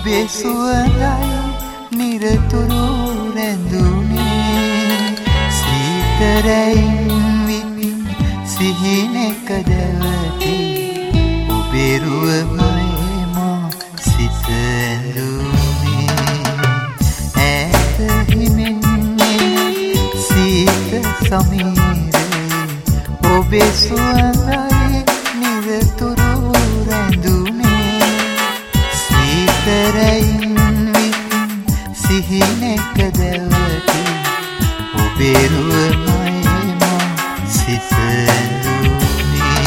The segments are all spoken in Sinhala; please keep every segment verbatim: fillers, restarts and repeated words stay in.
ඔබේ සුවඳයි නිරතුරු රැඳුනේ සීතරයින් විතින් සිහිනෙක දැවති ඔබේ රුවමයි මා සිත ඇඳුනේ ඈත හිමින්නේ සීත සමීරේ ඔබේ සුවඳයි නිරතුරු රැඳුනේ සීතරයින් විතින් සිහිනෙක දැවති ඔබේ රුවමයි මා සිත ඇඳුනේ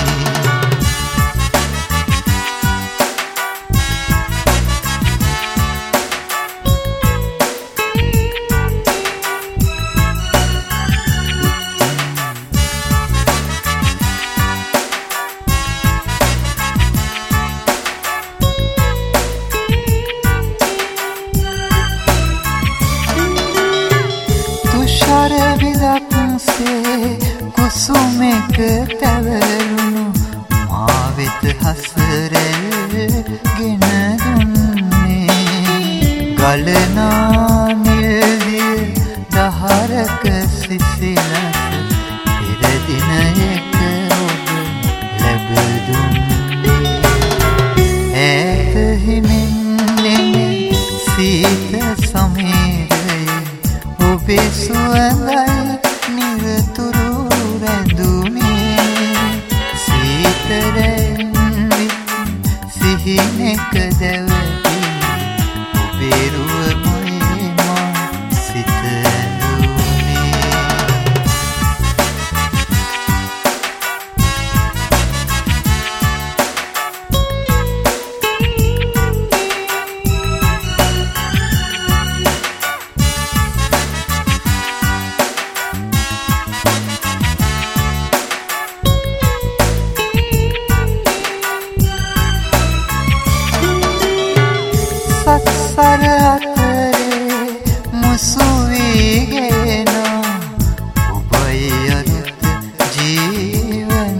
විදක්සේ කුසුමෙක තැවරුණු මා වෙත හසරැල් ගෙන දුන්නේ ගලනා නිල්දිය දහරක සිසිලස පෙර දිනයක ඔබ ලැබ දුන්නේ ඈත හිමින්නේ සීත සමීරයේ ඔබේ සුවඳයි නිරතුරු රැඳුනේ සීතරෙන් විතින් සිහිනෙක දැවති ඔබේ රුවමයි මා සිත ඇඳුනේ සර අතරේ මුසු වීගෙන ඔබයි අරුත් ජීවන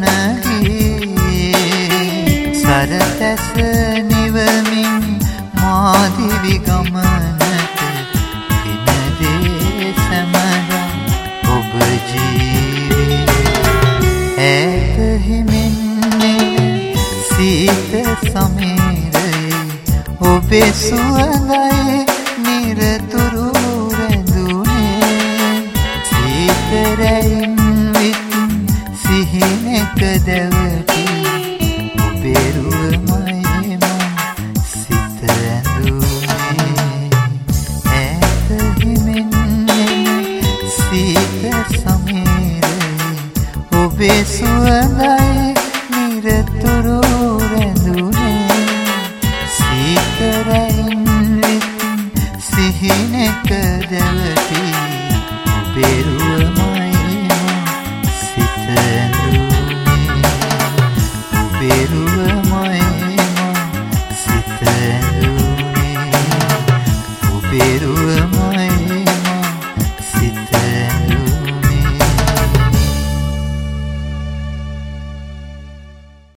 ගියේ සරතැස නිවමින් මාදිවි ගමනට එනදේ සැමදා ඔබ ජීවේ ඈත හිමින්නේ සීත සමීරයේ ඔබේ සුවඳයි නිරතුරු රැඳුනේ සීතරයින් විතින් සිහිනෙක දැවති ඔබේ රුවමයි මා සිත ඇඳුනේ ඈත හිමින්නේ සීත සමීරයේ ඔබේ